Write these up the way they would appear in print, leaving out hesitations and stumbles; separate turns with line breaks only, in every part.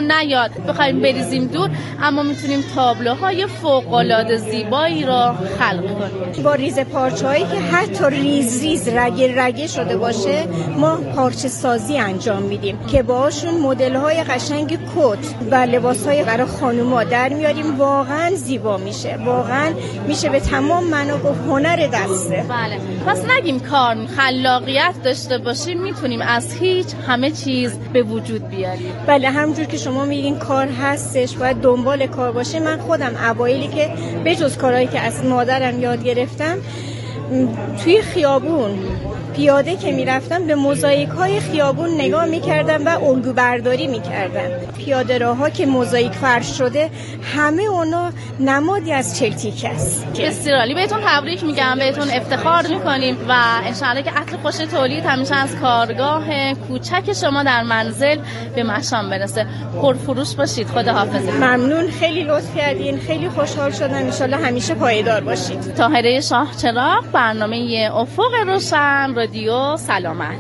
نیاد بخوایم بریزیم دور، اما میتونیم تابلوهای فوق‌العاده زیبایی را خلق کنیم.
با ریز پارچه‌هایی که حتی ریز ریز رگه شده باشه ما پارچه سازی انجام میدیم که باهاشون مدل‌های قشنگ کت و لباس‌های برای خانوما در میاریم. واقعا زیبا میشه، واقعا میشه به تمام معنا گفت هنر دسته.
بله، پس نگیم کار خلاقیت داشته باشیم میتونیم از هیچ همه چیز به وجود بیاریم.
بله، همونجور که شما میگین کار هستش، باید دنبال کار باشه. من خودم اوایلی که بجز کارهایی که از مادرم یاد گرفتم، توی خیابون پیاده که میرفتم به موزاییک‌های خیابون نگاه میکردم و الگو برداری میکردم. پیاده راه‌ها که موزاییک فرش شده همه اونا نمادی از چلتیک است.
استرالی بهتون تبریک میگم، بهتون افتخار میکنیم و انشاءالله که عطر خوش تولید همیشه از کارگاه کوچک شما در منزل به مشام برسه. پرفروش باشید. خداحافظ.
ممنون، خیلی لطف کردین، خیلی خوشحال شدم. انشاءالله همیشه پایدار باشید.
طاهره شاهچراغ، برنامه افق روشن، رادیو سلامت.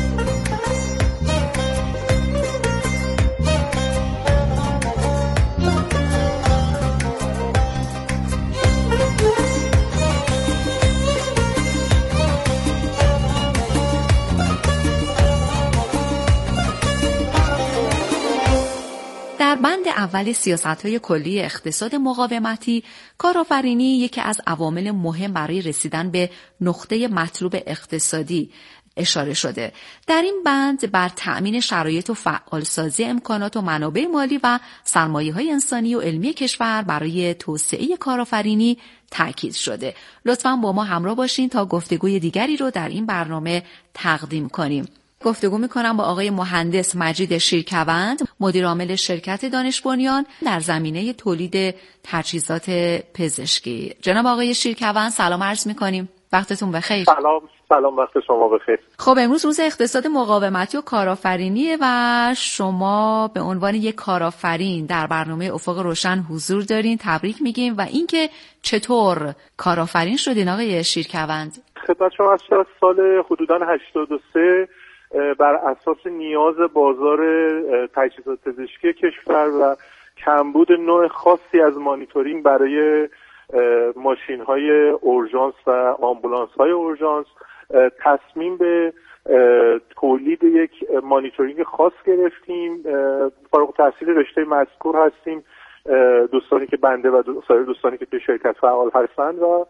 در بند اول سیاست‌های کلی اقتصاد مقاومتی، کارآفرینی یکی از عوامل مهم برای رسیدن به نقطه مطلوب اقتصادی اشاره شده. در این بند بر تأمین شرایط و فعالسازی امکانات و منابع مالی و سرمایه‌های انسانی و علمی کشور برای توسعه کارآفرینی تاکید شده. لطفاً با ما همراه باشین تا گفتگوی دیگری رو در این برنامه تقدیم کنیم. گفتگو میکنم با آقای مهندس مجید شیرکوند، مدیر عامل شرکت دانش بنیان در زمینه تولید تجهیزات پزشکی. جناب آقای شیرکوند سلام عرض میکنیم. وقتتون بخیر.
سلام، وقت شما بخیر.
خب امروز روز اقتصاد مقاومتی و کارآفرینی و شما به عنوان یک کارآفرین در برنامه افق روشن حضور دارین. تبریک میگیم. و اینکه چطور کارآفرین شدین آقای شیرکوند؟
خدمت شما از سال حدوداً 83 بر اساس نیاز بازار تجهیزات پزشکی کشور و کمبود نوع خاصی از مانیتورینگ برای ماشین‌های اورژانس و آمبولانس‌های اورژانس تصمیم به تولید یک مانیتورینگ خاص گرفتیم. فارغ التحصیل رشته مذکور هستیم، دوستانی که بنده و سایر دوستانی که توی شرکت فعال هستند و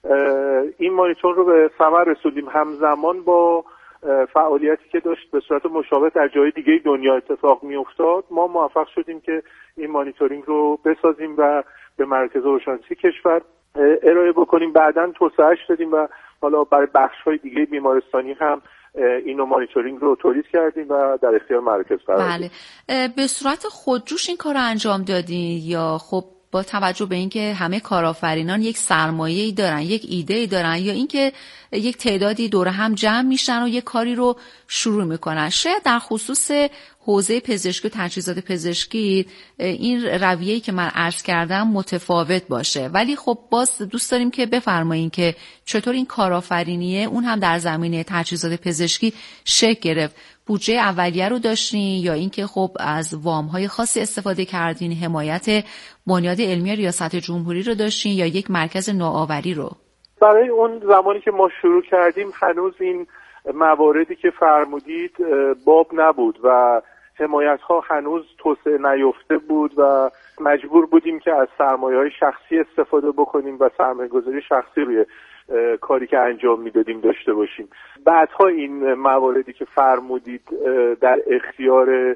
این مانیتور رو به ثمر رسوندیم. همزمان با فعالیتی که داشت به صورت مشابه در جای دیگه دنیا اتفاق می افتاد، ما موفق شدیم که این مانیتورینگ رو بسازیم و به مرکز اورژانسی کشور ارائه بکنیم. بعداً توسعهش دادیم و حالا برای بخش‌های دیگه بیمارستانی هم اینو مانیتورینگ رو تولید کردیم و در اختیار مرکز قرار دادیم.
بله، به صورت خودجوش این کار رو انجام دادین یا خب با توجه به اینکه همه کارآفرینان یک سرمایه‌ای دارن، یک ایده‌ای دارن، یا اینکه یک تعدادی دور هم جمع میشن و یک کاری رو شروع میکنن؟ شاید در خصوص حوزه پزشکی و تجهیزات پزشکی این رویه‌ای که من عرض کردم متفاوت باشه، ولی خب باز دوست داریم که بفرمایین که چطور این کارآفرینیه اون هم در زمینه تجهیزات پزشکی شکل گرفت. بودجه اولیه رو داشتین یا اینکه خب از وام‌های خاصی استفاده کردین، حمایت بنیاد علمی ریاست جمهوری رو داشتین یا یک مرکز نوآوری رو؟
برای اون زمانی که ما شروع کردیم هنوز این مواردی که فرمودید باب نبود و حمایت‌ها هنوز توسعه نیافته بود و مجبور بودیم که از سرمایه‌های شخصی استفاده بکنیم و سرمایه‌گذاری شخصی روی کاری که انجام میدادیم داشته باشیم. بعدها این مواردی که فرمودید در اختیار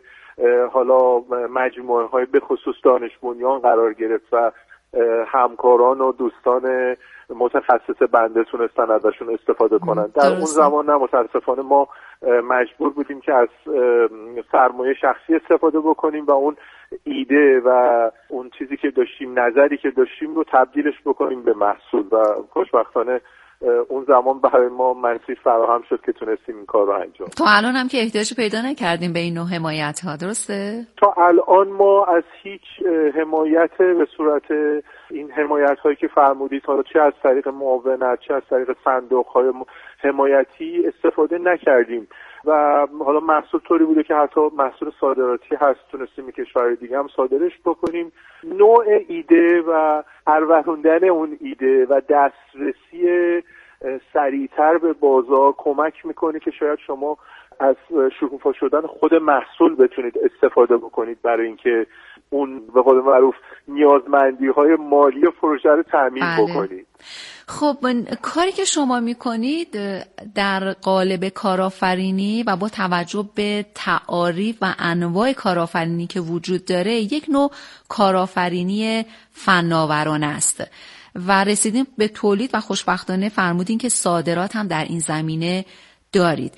حالا مجموعه‌های به خصوص دانش بنیان قرار گرفت و همکاران و دوستان متخصص بنده تونستن ازشون استفاده کنن. در اون زمان نه، متاسفانه ما مجبور بودیم که از سرمایه شخصی استفاده بکنیم و اون ایده و اون چیزی که داشتیم، نظری که داشتیم رو تبدیلش بکنیم به محصول و خوشبختانه اون زمان برای ما منصف فراهم شد که تونستیم این کار رو انجام.
تا الان هم که احتیاج پیدا نکردیم به این نوع حمایت ها، درسته؟
تا الان ما از هیچ حمایت به صورت این حمایت هایی که فرمودید، حالا چه از طریق معاونت چه از طریق صندوق های حمایتی استفاده نکردیم. و حالا محصول طوری بوده که حتی محصول صادراتی هست، تونستیم به کشورهای دیگه هم صادرش بکنیم. نوع ایده و پروروندن اون ایده و دسترسی سریعتر به بازار کمک میکنه که شاید شما از شکوفا شدن خود محصول بتونید استفاده بکنید برای اینکه اون به قول معروف نیازمندی‌های مالی پروژه رو تامین بکنید.
خب کاری که شما میکنید در قالب کارآفرینی و با توجه به تعاریف و انواع کارآفرینی که وجود داره یک نوع کارآفرینی فناورانه است و رسیدیم به تولید و خوشبختانه فرمودین که صادرات هم در این زمینه دارید.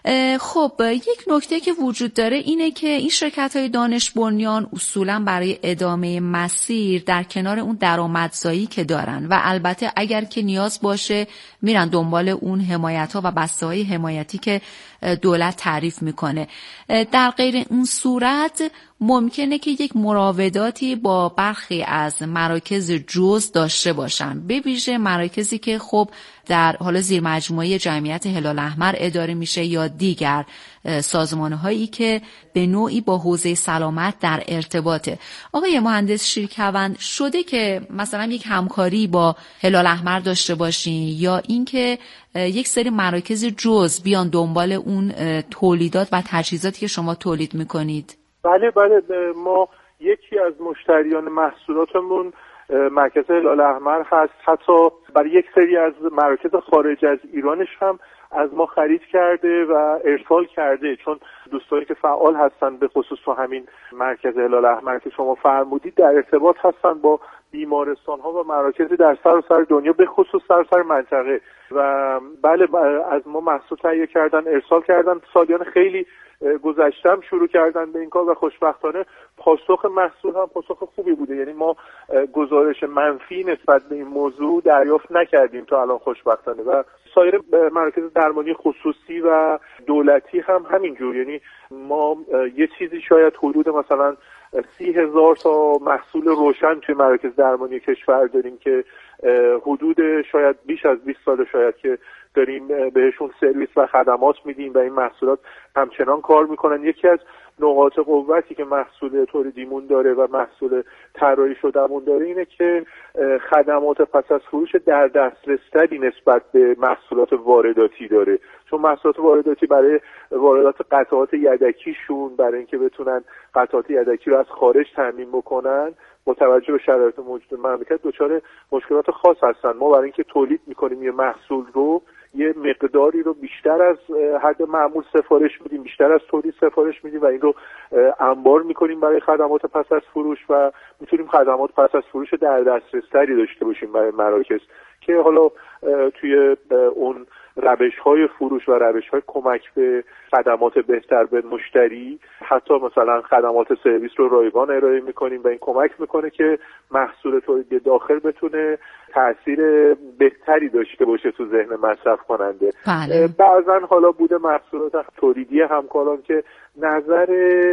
خب یک نکته که وجود داره اینه که این شرکت‌های دانش بنیان اصولاً برای ادامه مسیر در کنار اون درآمدزایی که دارن و البته اگر که نیاز باشه میرن دنبال اون حمایت‌ها و بسته‌های حمایتی که دولت تعریف میکنه. در غیر اون صورت ممکنه که یک مراوداتی با برخی از مراکز جزء داشته باشن، به ویژه مراکزی که خب در حال زیر مجموعه جمعیت هلال احمر اداره میشه یا دیگر سازمان‌هایی که به نوعی با حوزه سلامت در ارتباطه. آقای مهندس شیرکوند، شده که مثلا یک همکاری با هلال احمر داشته باشین یا اینکه یک سری مراکز جزء بیان دنبال اون تولیدات و تجهیزاتی که شما تولید میکنید؟
بله، ما یکی از مشتریان محصولاتمون مرکز هلال احمر هست. حتی برای یک سری از مراکز خارج از ایرانش هم از ما خرید کرده و ارسال کرده، چون دوستانی که فعال هستن به خصوص تو همین مرکز هلال احمر که شما فرمودید در ارتباط هستن با بیمارستان ها و مراکز در سراسر دنیا، به خصوص سراسر منطقه، و بله از ما محصول تهیه کردن، ارسال کردن. سالیان خیلی گذشتم شروع کردن به این کار و خوشبختانه پاسخ محصول هم پاسخ خوبی بوده. یعنی ما گزارش منفی نسبت به این موضوع دریافت نکردیم تا الان خوشبختانه، و سایر مراکز درمانی خصوصی و دولتی هم همینجور. یعنی ما یه چیزی شاید حدود مثلا 30,000 تا محصول روشن توی مراکز درمانی کشور داریم که حدود شاید بیش از 20 سال شاید که داریم بهشون سرویس و خدمات میدیم و این محصولات همچنان کار میکنن. یکی از نقاط قوتی که محصول تولیدیمون داره و محصول طراحی شدهمون داره اینه که خدمات پس از فروش در دسترس‌تری نسبت به محصولات وارداتی داره، چون محصولات وارداتی برای واردات قطعات یدکیشون، برای اینکه بتونن قطعات یدکی رو از خارج تامین بکنن، با توجه به شرایط موجود مملکت دچار مشکلات خاص هستن. ما برای اینکه تولید میکنیم یه محصول رو، یه مقداری رو بیشتر از حد معمول سفارش میدیم، بیشتر از تولید سفارش میدیم و این رو انبار میکنیم برای خدمات پس از فروش و میتونیم خدمات پس از فروش در دسترس‌تری داشته باشیم برای مراکز که حالا توی اون روش‌های فروش و روش‌های کمک به خدمات بهتر به مشتری، حتی مثلا خدمات سرویس رو رایگان ارائه می‌کنیم و این کمک می‌کنه که محصول تولید داخل بتونه تأثیر بهتری داشته باشه تو ذهن مصرف کننده. بعضن حالا بوده محصولات تولیدی همکاران که نظر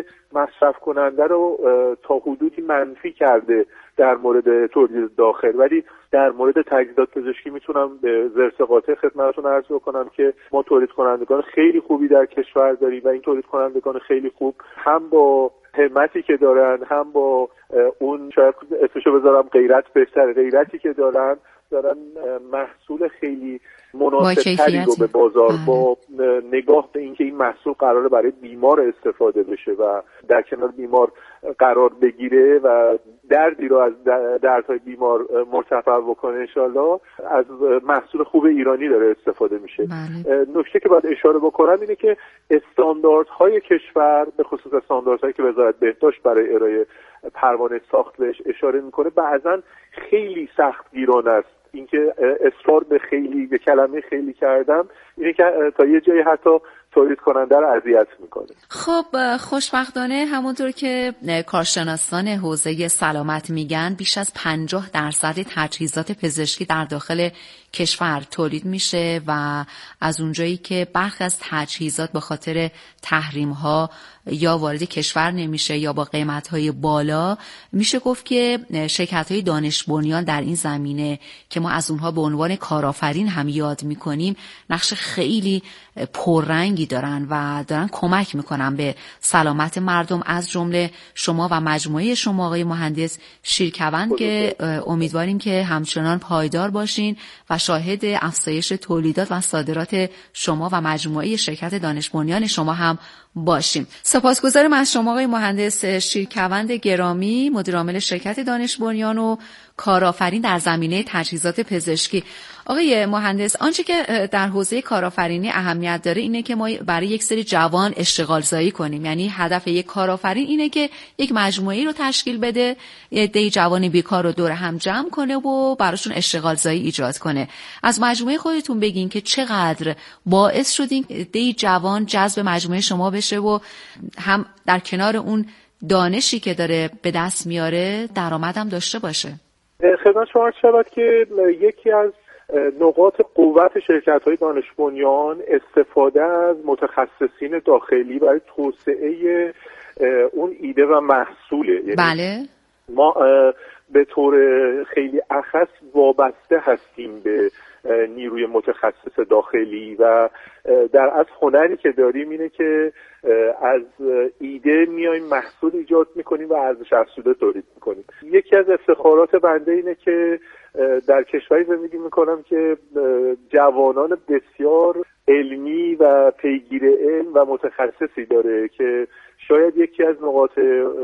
مصرف کننده رو تا حدودی منفی کرده در مورد تولید داخل، ولی در مورد تجهیزات پزشکی میتونم به ذرس قاطع خدمتتون عرض بکنم که ما تولید کنندگان خیلی خوبی در کشور داریم و این تولید کنندگان خیلی خوب هم با همتی که دارن، هم با اون شاید اسمشو بذارم غیرتی که دارن محصول خیلی مناسب‌تری رو به بازار با نگاه به اینکه این محصول قراره برای بیمار استفاده بشه و در کنار بیمار قرار بگیره و دردی رو از دردهای بیمار مرتفع بکنه انشالله، از محصول خوب ایرانی داره استفاده میشه. نکته که باید اشاره بکنم اینه که استانداردهای کشور، به خصوص استانداردهایی که وزارت بهداشت برای ارائه پروانه ساخت بهش اشاره میکنه، بعضا خیلی سختگیرانه است. اینکه اصرار به کلمه خیلی کردم اینه که تا یه جایی حتی تولید کننده رو اذیت میکنه.
خب خوشبختانه همونطور که کارشناسان حوزه سلامت میگن بیش از 50% تجهیزات پزشکی در داخل کشور تولید میشه و از اونجایی که برخی از تجهیزات به خاطر تحریم ها یا وارد کشور نمیشه یا با قیمت های بالا، میشه گفت که شرکت های دانش بنیان در این زمینه که ما از اونها به عنوان کارآفرین هم یاد میکنیم نقش خیلی پررنگی دارن و دارن کمک میکنن به سلامت مردم، از جمله شما و مجموعه شما آقای مهندس شیرکوند که امیدواریم که همچنان پایدار باشین و شاهد افزایش تولیدات و صادرات شما و مجموعه شرکت دانش بنیان شما هم باشیم. سپاسگزارم از شما آقای مهندس شیرکوند گرامی، مدیرعامل شرکت دانش بنیان و کارآفرین در زمینه تجهیزات پزشکی. آقای مهندس، آنچه که در حوزه کارآفرینی اهمیت داره اینه که ما برای یک سری جوان اشتغال زایی کنیم. یعنی هدف یک کارآفرین اینه که یک مجموعه‌ای رو تشکیل بده، عده جوان بیکار رو دور هم جمع کنه و براشون اشتغال زایی ایجاد کنه. از مجموعه خودتون بگین که چقدر باعث شدین عده جوان جذب مجموعه شما بشه و هم در کنار اون دانشی که داره به دست میاره درآمدم داشته باشه.
خدمت شما شود که یکی از نقاط قوت شرکت‌های دانش بنیان استفاده از متخصصین داخلی برای توسعه اون ایده و محصوله. یعنی
بله.
ما به طور خیلی اخص وابسته هستیم به نیروی متخصص داخلی و در از هنری که داریم اینه که از ایده میایم محصول ایجاد میکنیم و ارزش افزوده تولید میکنیم. یکی از افتخارات بنده اینه که در کشوری زندگی میکنم که جوانان بسیار علمی و پیگیر علم و متخصصی داره که شاید یکی از نقاط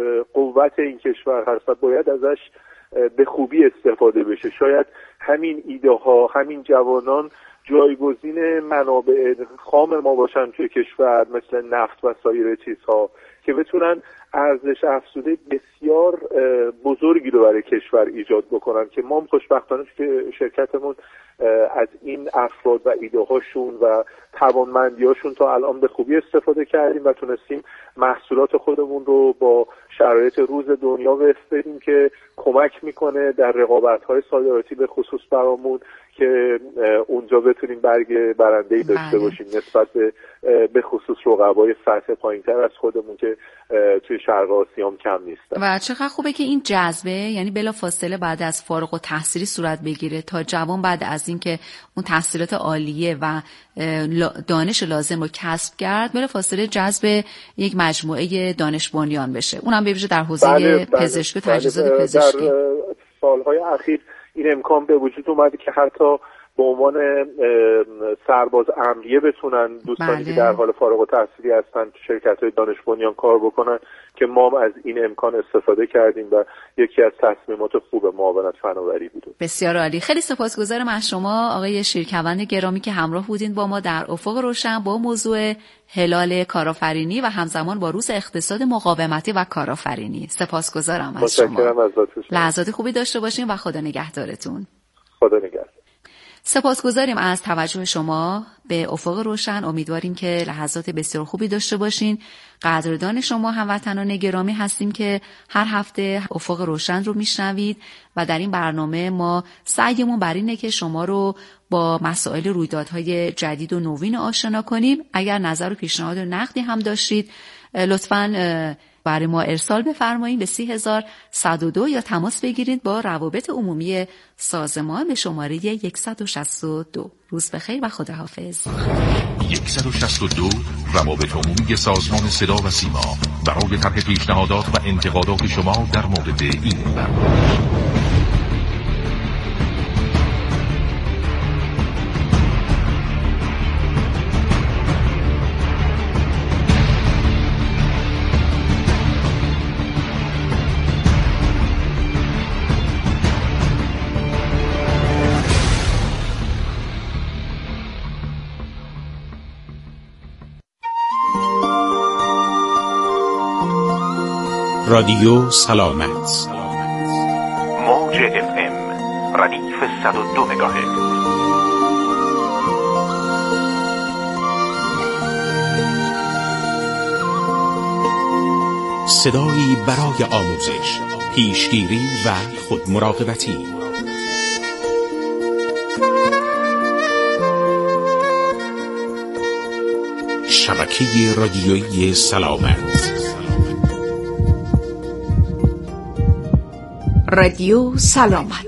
قوت این کشور هست و باید ازش به خوبی استفاده بشه. شاید همین ایده ها، همین جوانان جایگزین منابع خام ما باشن توی کشور، مثل نفت و سایر چیزها، که بتونن ارزش افزوده بسیار بزرگی رو برای کشور ایجاد بکنن که ما خوشبختانه که شرکتمون از این افراد و ایده هاشون و توانمندی هاشون تا الان به خوبی استفاده کردیم و تونستیم محصولات خودمون رو با شرایط روز دنیا بفرستیم که کمک میکنه در رقابت‌های صادراتی به خصوص برامون که اونجا بتونیم برگ برنده‌ای داشته باشیم نسبت به خصوص رقبای سطح پایین‌تر از خودمون که توی شرق آسیا هم کم نیستن.
و چقدر خوبه که این جذبه، یعنی بلافاصله بعد از فارغ التحصیلی صورت بگیره تا جوان بعد از اینکه اون تحصیلات عالیه و دانش لازم رو کسب کرد بلافاصله جذب یک مجموعه دانش بنیان بشه، اونم به ویژه در حوزه پزشکی و تجهیزات پزشکی.
در سالهای اخیر این امکان به وجود اومده که حتی به عنوان سرباز امریه بتونن دوستانی که در حال فارغ التحصیلی هستن تو شرکت‌های دانش بنیان کار بکنن که ما از این امکان استفاده کردیم و یکی از تصمیمات خوب معاونت فناوری بود.
بسیار عالی. خیلی سپاسگزارم از شما آقای شیرکوند گرامی که همراه بودین با ما در افق روشن با موضوع هلال کارآفرینی و همزمان با روز اقتصاد مقاومتی و کارآفرینی. سپاسگزارم از شما.
متشکرم ازتون.
لحظات خوبی داشته باشین و خدا نگهدارتون.
خدا نگهدار.
سپاسگزاریم از توجه شما به افق روشن. امیدواریم که لحظات بسیار خوبی داشته باشین. قدردان شما هموطنان گرامی هستیم که هر هفته افق روشن رو میشنوید و در این برنامه ما سعیمون بر اینه که شما رو با مسائل رویدادهای جدید و نوین آشنا کنیم. اگر نظر و پیشنهاد و نقدی هم داشتید لطفاً برای ما ارسال بفرمایید به 30102 یا تماس بگیرید با روابط عمومی سازمان به شماره 162. روز بخیر و خداحافظ.
162 روابط عمومی سازمان صدا و سیما برای طرح پیشنهادات و انتقادات شما در مورد این برنامه.
رادیو سلامت
موج FM ردیف 102 مگاهرتز.
صدایی برای آموزش، پیشگیری و خودمراقبتی. شبکه رادیویی سلامت.
رادیو سلامت.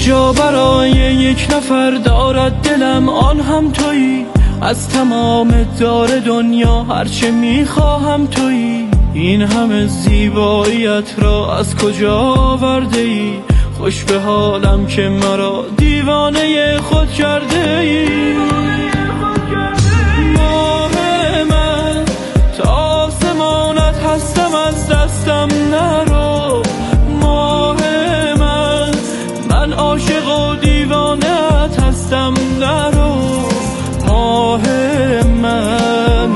جا برای یک نفر دارد دلم، آن هم تویی. از تمام دار دنیا هرچه میخواهم تویی. این همه زیباییت را از کجا آورده ای؟ خوش به حالم که مرا دیوانه خود کرده ای. ماه من تا آسمانت هستم، از دستم نرو. ماه من عاشق و دیوانه‌ات هستم، نرو. ماه من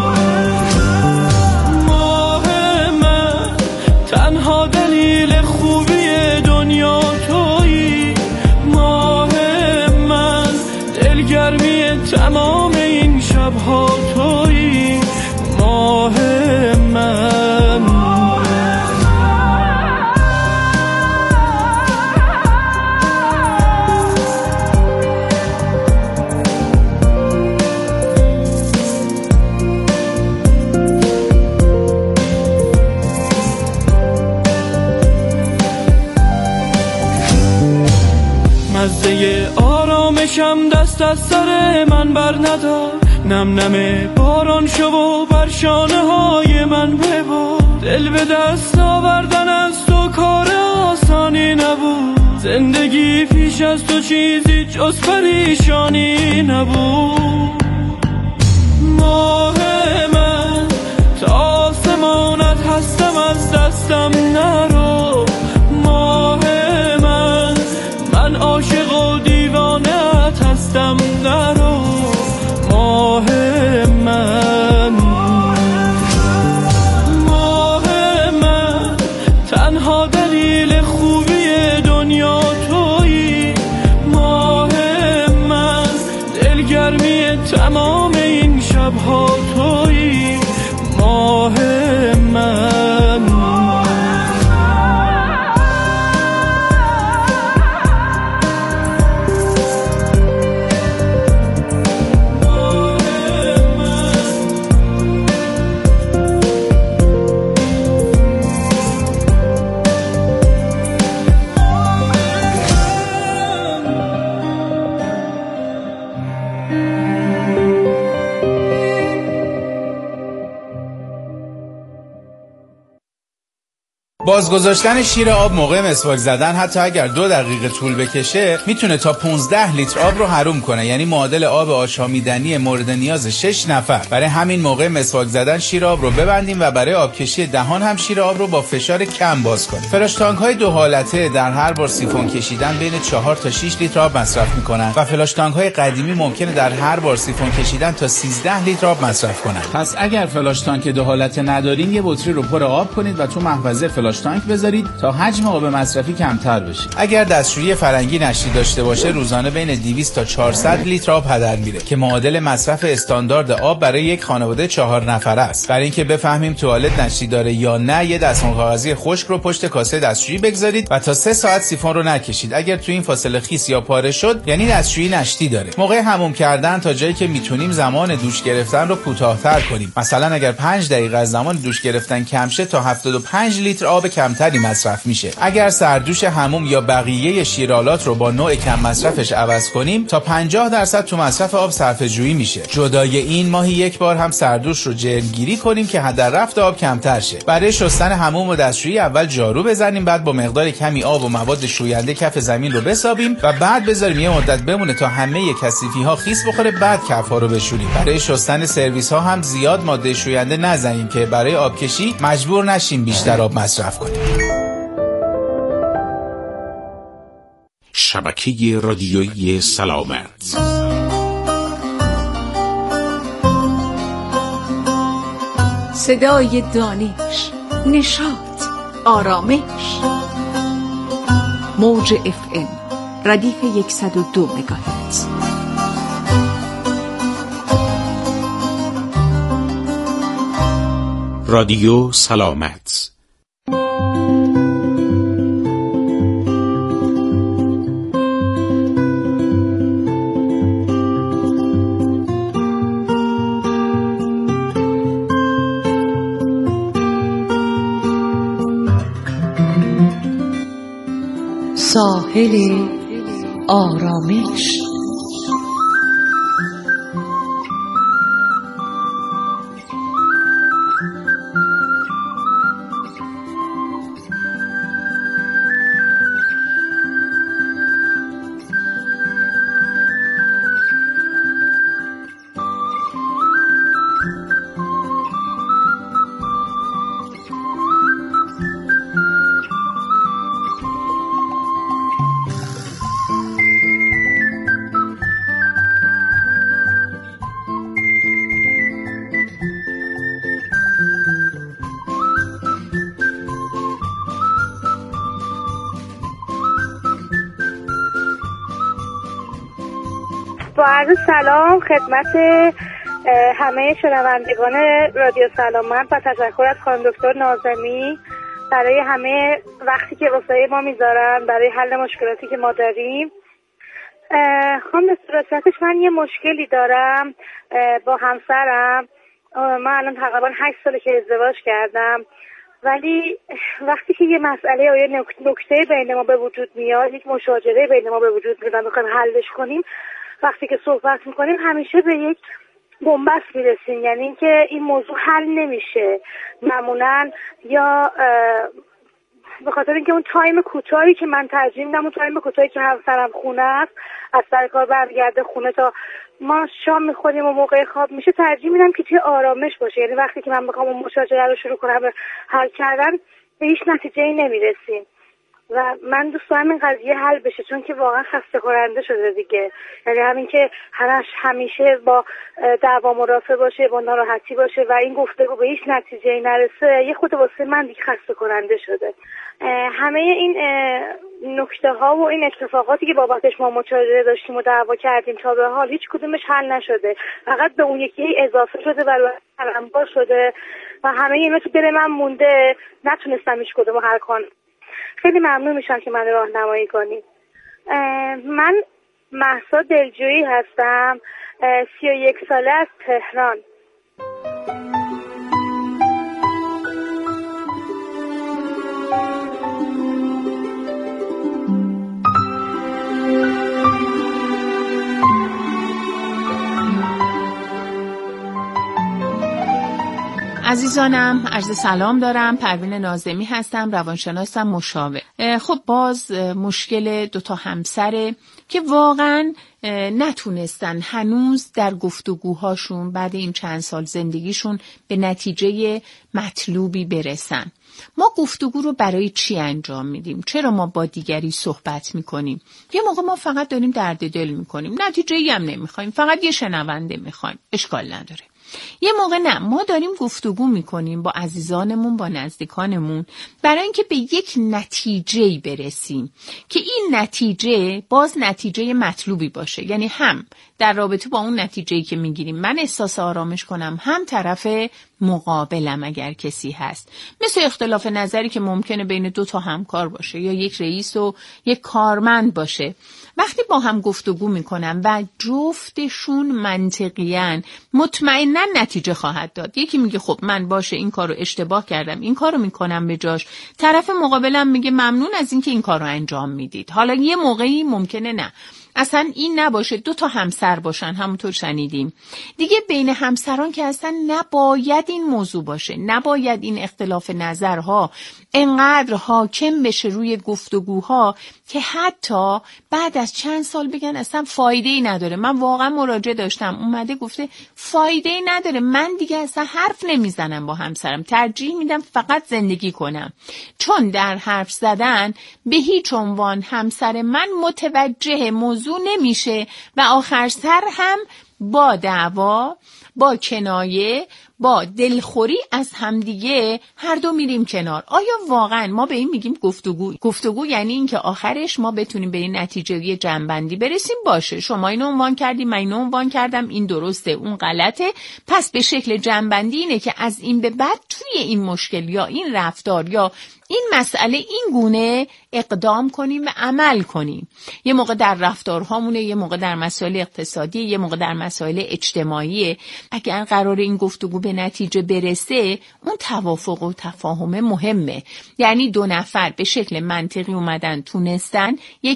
تنها دلیل خوبی دنیا تویی. ماه من دلگرمی تمام این شبها تویی. ماه من مزه آرامشم دست از سر من بر ندار. نم نم باران شو و بر شانه های من ببار. دل به دست آوردن از تو کار آسانی نبود. زندگی پیش از تو چیزی جز پریشانی نبود. ماه من تا آسمانت هستم، از دستم نرو. ماه من عاشق و دیوانه‌ات هستم، نرو. ماه من تنها دلیل خوبی دنیا تویی. ماه من دلگرمی تمام این شبها تویی. ماه من
بازگذاشتن شیر آب موقع مسواک زدن حتی اگر 2 دقیقه طول بکشه میتونه تا 15 لیتر آب رو حروم کنه، یعنی معادل آب آشامیدنی مورد نیاز 6 نفر. برای همین موقع مسواک زدن شیر آب رو ببندیم و برای آبکشی دهان هم شیر آب رو با فشار کم باز کنیم. فلاش تانک های 2 حالته در هر بار سیفون کشیدن بین 4 تا 6 لیتر آب مصرف میکنن و فلاش تانک های قدیمی ممکنه در هر بار سیفون کشیدن تا 13 لیتر آب مصرف کنن. پس اگر فلاش تانک 2 حالته ندارین یه بطری رو پر آب کنید و تو محفظه فلاش تانک بذارید تا حجم آب مصرفی کمتر بشه. اگر دستشویی فرنگی نشتی داشته باشه روزانه بین 200 تا 400 لیتر آب هدر میره که معادل مصرف استاندارد آب برای یک خانواده 4 نفره است. برای اینکه بفهمیم توالت نشتی داره یا نه یه دستمال کاغذی خشک رو پشت کاسه دستشویی بگذارید و تا 3 ساعت سیفون رو نکشید. اگر تو این فاصله خیس یا پاره شد یعنی دستشویی نشتی داره. موقع حموم کردن تا جایی که میتونیم زمان دوش گرفتن رو کوتاه‌تر کنیم. مثلا اگر 5 دقیقه از زمان دوش گرفتن کم شه تا 75 لیتر آب کمتری مصرف میشه. اگر سردوش حموم یا بقیه شیرالات رو با نوع کم مصرفش عوض کنیم تا 50% تو مصرف آب صرفه جویی میشه. جدای این ماهی 1 بار هم سردوش رو جرمگیری کنیم که هدر رفت آب کمتر شه. برای شستن حموم و دستشویی اول جارو بزنیم، بعد با مقدار کمی آب و مواد شوینده کف زمین رو بسابیم و بعد بذاریم یه مدت بمونه تا همه کثیفی ها خیس بخوره، بعد کف‌ها رو بشوریم. برای شستن سرویس ها هم زیاد ماده شوینده نزنیم که برای آبکشی مجبور نشیم بیشتر آب مصرف کنیم.
شبکه رادیویی سلامت.
صدای دانش، نشاط، آرامش. موج FM ردیف 102 مگاهرتز.
رادیو سلامت.
ساحل آرامش.
با عرض سلام خدمت همه شنوندگان رادیو سلامت و تشکر از خانم دکتر ناظمی برای همه وقتی که واسه ما میذارن برای حل مشکلاتی که ما داریم. خانم دکتر راستش من یه مشکلی دارم با همسرم. من الان تقریبا 8 ساله که ازدواج کردم، ولی وقتی که یه مسئله یا یه نکته بین ما به وجود میاد، یک مشاجره بین ما به وجود میاد و میخوایم حلش کنیم، وقتی که صحبت میکنیم همیشه به یک بنبست میرسیم، یعنی اینکه این موضوع حل نمیشه معمولا، یا به خاطر اینکه اون تایم کوتاهی که من ترجیح میدم، اون تایم کوتاهی که همسرم خونه است، از سر کار برمیگرده خونه تا ما شام میخوریم و موقع خواب میشه، ترجیح میدم که توی آرامش باشه. یعنی وقتی که من بخوام اون مشاجره رو شروع کنم حل کردن، به هیچ نتیجه‌ای نمیرسیم و من دوست دارم این قضیه حل بشه، چون که واقعا خسته کننده شده دیگه. یعنی همین که همیشه با دعوا مرافع باشه، با ناراحتی باشه و این گفتگو به هیچ نتیجه‌ای نرسه، یه خود واسه من دیگه خسته کننده شده. همه این نکته ها و این اتفاقاتی که بابتش ما مشاجره داشتیم و دعوا کردیم تا به حال هیچ کدومش حل نشده، فقط به اون یکی اضافه شده و تلمبار شده و همه اینا تو دل من مونده، نتونستم هیچ کدومو حل کنم. خیلی ممنون میشم که من راهنمایی کنید. من مهسا دلجویی هستم، 31 ساله از تهران.
عزیزانم عرض سلام دارم. پروین ناظمی هستم، روانشناسم، مشاور. خب باز مشکل دوتا همسره که واقعا نتونستن هنوز در گفتگوهاشون بعد این چند سال زندگیشون به نتیجه مطلوبی برسن. ما گفتگو رو برای چی انجام میدیم؟ چرا ما با دیگری صحبت میکنیم؟ یه موقع ما فقط داریم درد دل میکنیم، نتیجه‌ای هم نمیخوایم، فقط یه شنونده میخوایم، اشکال نداره. یه موقع نه، ما داریم گفتگو میکنیم با عزیزانمون، با نزدیکانمون، برای اینکه به یک نتیجه‌ای برسیم که این نتیجه باز نتیجه مطلوبی باشه. یعنی هم در رابطه با اون نتیجه‌ای که میگیریم من احساس آرامش کنم، هم طرف مقابلم اگر کسی هست. مثل اختلاف نظری که ممکنه بین دو تا همکار باشه یا یک رئیس و یک کارمند باشه. وقتی با هم گفتگو میکنن و جفتشون منطقیاً، مطمئناً نتیجه خواهد داد. یکی میگه خب من باشه این کارو اشتباه کردم، این کارو میکنم به جاش. طرف مقابلم میگه ممنون از اینکه این کارو انجام میدید. حالا یه موقعی ممکنه نه، اصلا این نباشه، دو تا همسر باشن، همونطور شنیدیم دیگه. بین همسران که اصلا نباید این موضوع باشه، نباید این اختلاف نظرها انقدر حاکم بشه روی گفتگوها که حتی بعد از چند سال بگن اصلا فایده‌ای نداره. من واقعا مراجعه داشتم، اومده گفته فایده‌ای نداره، من دیگه اصلا حرف نمیزنم با همسرم، ترجیح میدم فقط زندگی کنم، چون در حرف زدن به هیچ عنوان همسر من متوجه موضوع نمیشه و آخر سر هم با دعوا، با کنایه، با دلخوری از همدیگه هر دو میریم کنار. آیا واقعا ما به این میگیم گفتگو یعنی این که آخرش ما بتونیم به این نتیجه جنبندی برسیم؟ باشه شما اینو عنوان کردی، من اینو عنوان کردم، این درسته اون غلطه، پس به شکل جنبندی اینه که از این به بعد توی این مشکل یا این رفتار یا این مسئله این گونه اقدام کنیم و عمل کنیم. یه موقع در رفتارهامونه، یه موقع در مسائل اقتصادی، یه موقع در مسائل اجتماعی. اگر قرار این گفتگو به نتیجه برسه، اون توافق و تفاهم مهمه. یعنی دو نفر به شکل منطقی اومدن تونستن یک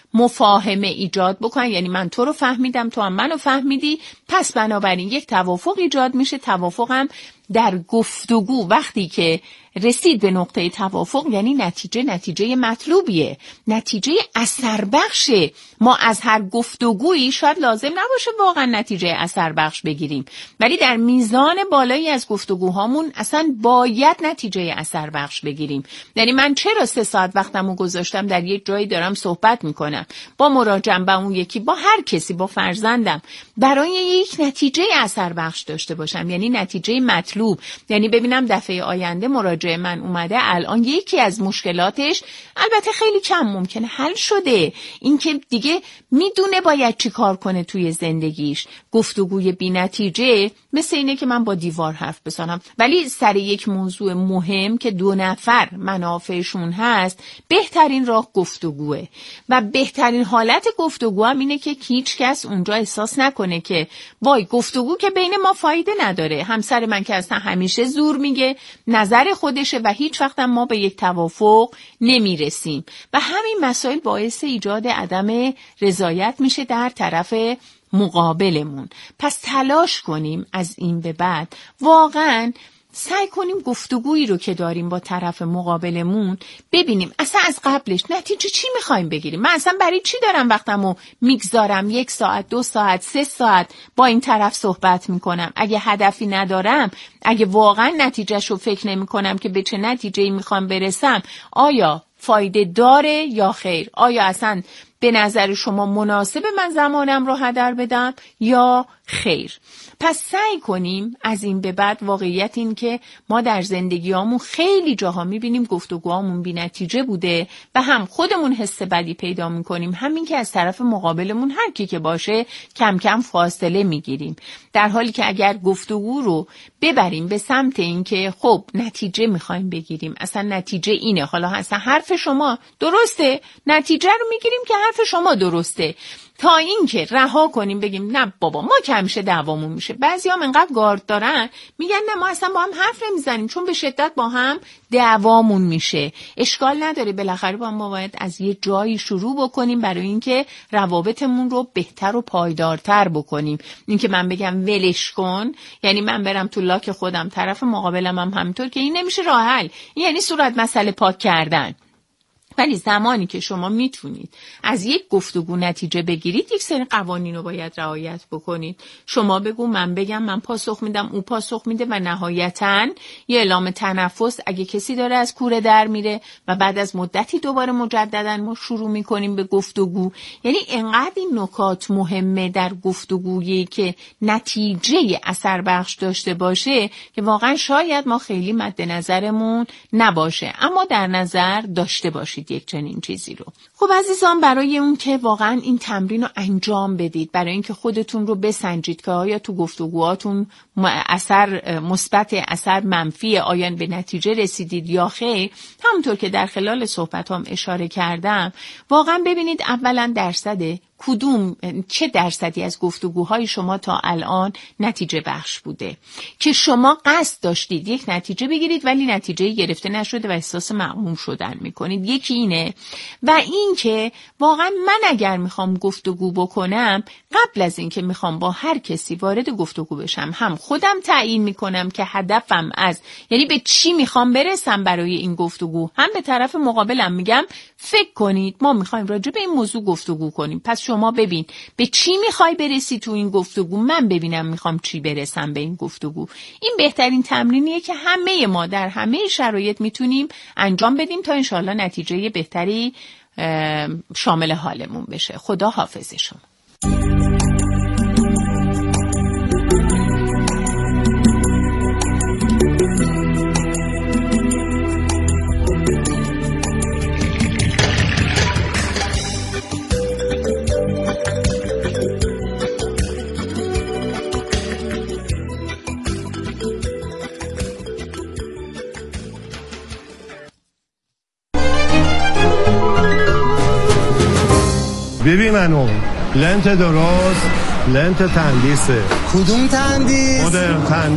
مفاهمه ایجاد بکنن، یعنی من تو رو فهمیدم، تو هم منو فهمیدی، پس بنابراین یک توافق ایجاد میشه. توافق هم در گفتگو وقتی که رسید به نقطه توافق، یعنی نتیجه مطلوبیه، نتیجه اثر بخشه. ما از هر گفتگویی شاید لازم نباشه واقعا نتیجه اثر بخش بگیریم، ولی در میزان بالایی از گفتگوهامون اصلا باید نتیجه اثر بخش بگیریم. یعنی من چرا 3 ساعت وقتمو گذاشتم در یک جایی دارم صحبت میکنم با مراجعم، با اون یکی، با هر کسی، با فرزندم، برای یک نتیجه اثر بخش داشته باشم، یعنی نتیجه مطلوب. یعنی ببینم دفعه آینده مراجع من اومده الان یکی از مشکلاتش البته خیلی کم ممکنه حل شده، اینکه دیگه میدونه باید چی کار کنه توی زندگیش. گفتگوی بی نتیجه مثل اینه که من با دیوار حرف بزنم، ولی سر یک موضوع مهم که 2 نفر منافعشون هست بهترین راه گفتگوه و بهترین حالت گفتگو هم اینه که هیچ کس اونجا احساس نکنه که وای گفتگو که بین ما فایده نداره، همسر من که اصلا همیشه زور میگه، نظر خودشه و هیچ وقت ما به یک توافق نمیرسیم و همین مسائل باعث ایجاد عدم رضایت میشه در طرف مقابلمون. پس تلاش کنیم از این به بعد واقعاً سعی کنیم گفتگویی رو که داریم با طرف مقابلمون ببینیم اصلا از قبلش نتیجه چی میخوایم بگیریم. من اصلا برای چی دارم وقتمو میگذارم 1 ساعت 2 ساعت 3 ساعت با این طرف صحبت میکنم؟ اگه هدفی ندارم، اگه واقعا نتیجهشو فکر نمیکنم که به چه نتیجه‌ای میخوام برسم، آیا فایده داره یا خیر؟ آیا اصلا به نظر شما مناسب من زمانم رو هدر بدم یا خیر؟ پس سعی کنیم از این به بعد، واقعیت این که ما در زندگیامون خیلی جاها میبینیم گفتگوهامون بی نتیجه بوده و هم خودمون حس بدی پیدا میکنیم، همین که از طرف مقابلمون هر کی که باشه کم کم فاصله میگیریم، در حالی که اگر گفتگو رو ببریم به سمت این که خب نتیجه میخوایم بگیریم، اصلا نتیجه اینه، حالا اصلا حرف شما درسته، نتیجه رو میگیریم که حرف شما درسته، تا اینکه رها کنیم بگیم نه بابا ما که همیشه دعوامون میشه. بعضیام انقدر گارد دارن میگن نه ما اصلا با هم حرف نمیزنیم چون به شدت با هم دعوامون میشه. اشکال نداره، بالاخره ما باید از یه جایی شروع بکنیم برای اینکه روابطمون رو بهتر و پایدارتر بکنیم. اینکه من بگم ولش کن یعنی من برم تو لاک خودم، طرف مقابلم هم همینطور، که این نمیشه راه حل، این یعنی صورت مسئله پاک کردن. ولی زمانی که شما میتونید از یک گفتگو نتیجه بگیرید، یک سری قوانین رو باید رعایت بکنید. شما بگو، من بگم، من پاسخ میدم، او پاسخ میده و نهایتاً یه اعلام تنفس اگه کسی داره از کوره در میره و بعد از مدتی دوباره مجددا ما شروع میکنیم به گفتگو. یعنی انقدر این نکات مهمه در گفتگویی که نتیجه اثر بخش داشته باشه که واقعا شاید ما خیلی مد نظرمون نباشه، اما در نظر داشته باشید یک چنین چیزی رو. خب عزیزان، برای اون که واقعا این تمرین رو انجام بدید، برای اینکه خودتون رو بسنجید که آیا تو گفتگوهاتون اثر مثبت، اثر منفی، آیا به نتیجه رسیدید یا خیر، همونطور که در خلال صحبتام اشاره کردم، واقعا ببینید اولا چه درصدی از گفتگوهای شما تا الان نتیجه بخش بوده که شما قصد داشتید یک نتیجه بگیرید ولی نتیجه گرفته نشده و احساس مغموم شدن میکنید. یکی اینه. و این که واقعا من اگر میخوام گفتگو بکنم، قبل از این که میخوام با هر کسی وارد گفتگو بشم، هم خودم تعیین میکنم که هدفم یعنی به چی میخوام برسم برای این گفتگو، هم به طرف مقابلم میگم فکر کنید ما میخوایم راجع به این موضوع گفتگو کنیم، پس شما ببین به چی میخوای برسی تو این گفتگو، من ببینم میخوام چی برسم به این گفتگو. این بهترین تمرینیه که همه ما در همه شرایط میتونیم انجام بدیم تا انشالله نتیجه بهتری شامل حالمون بشه. خدا حافظ شما.
ببین منو لنت درست، لنت تندیسه.
کدوم تندیس؟
مدرن تندیس.